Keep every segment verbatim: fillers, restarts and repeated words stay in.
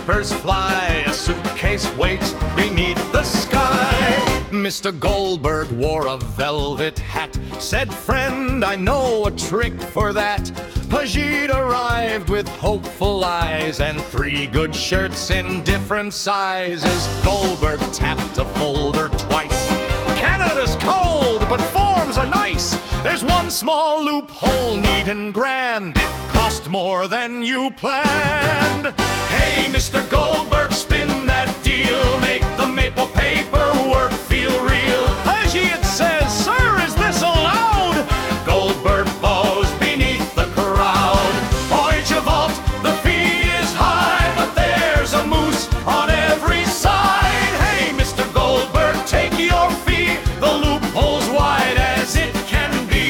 peppers fly, a suitcase waits beneath the sky. Mister Goldberg wore a velvet hat, said, "Friend, I know a trick for that." Pajit arrived with hopeful eyes and three good shirts in different sizes. Goldberg tapped a folder twice. "Canada's cold, but forms are nice. There's one small loophole, neat and grand. It cost more than you planned." "Hey, Mister Goldberg, spin that deal. Make the maple paperwork feel real." Pajit says, "Sir, is this allowed?" Goldberg bows beneath the crowd. "Boy, Javault, the fee is high, but there's a moose on every side." "Hey, Mister Goldberg, take your fee. The loophole's wide as it can be."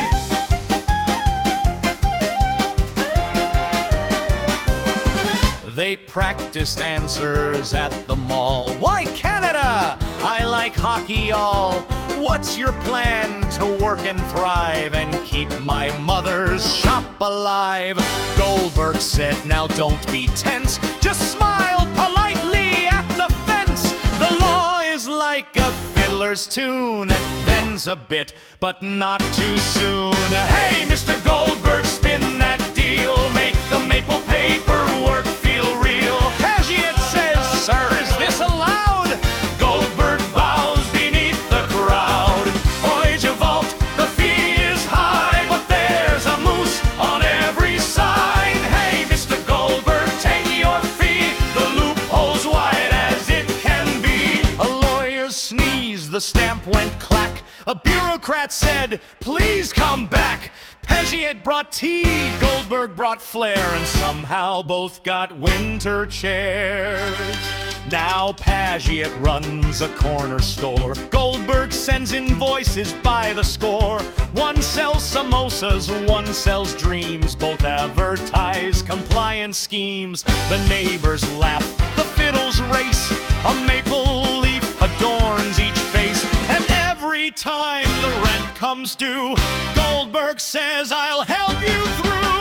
They practiced answers at the mall. "Why, Canada? I like hockey all. What's your plan to work and thrive and keep my mother's shop alive?" Goldberg said, "Now don't be tense. Just smile politely at the fence. The law is like a fiddler's tune. It bends a bit, but not too soon." "Hey, Mister Goldberg, spin that deal. Make the maple paperwork feel real." Pajit says, "Sir, is this allowed?" Goldberg bows beneath the crowd. "Boy, Javault, the fee is high, but there's a moose on every side." "Hey, Mister Goldberg, take your fee. The loophole's wide as it can be." A lawyer sneezed, the stamp went clack. A bureaucrat said, "Please come back." Pajit brought tea, Goldberg brought flair, and somehow both got winter chairs. Now Pajit runs a corner store. Goldberg sends invoices by the score. One sells samosas, one sells dreams. Both advertise compliance schemes. The neighbors laugh, the fiddles race. A maple leaf adorns each face. And every time the rent comes due, Goldberg says, "I'll help you through."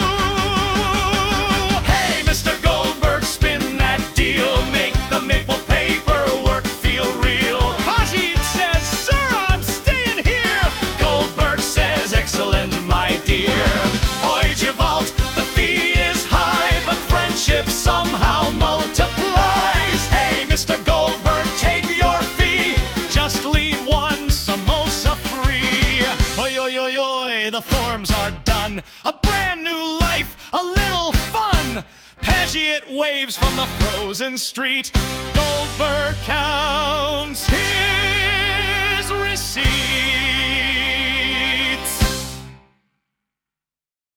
"Hey, Mister Goldberg, spin that deal. Make the maple paperwork feel real." Pajit says, "Sir, I'm staying here." Goldberg says, "Excellent, my dear." "Boy, Javault, the fee is high, but friendship somehow multiplies." "Hey, Mister Goldberg, take your fee. Just leave one samosa free." Oi, oi, oi, oi, the forms are done. A brand new life, a little fun. Pajit waves from the frozen street. Goldberg counts his receipt.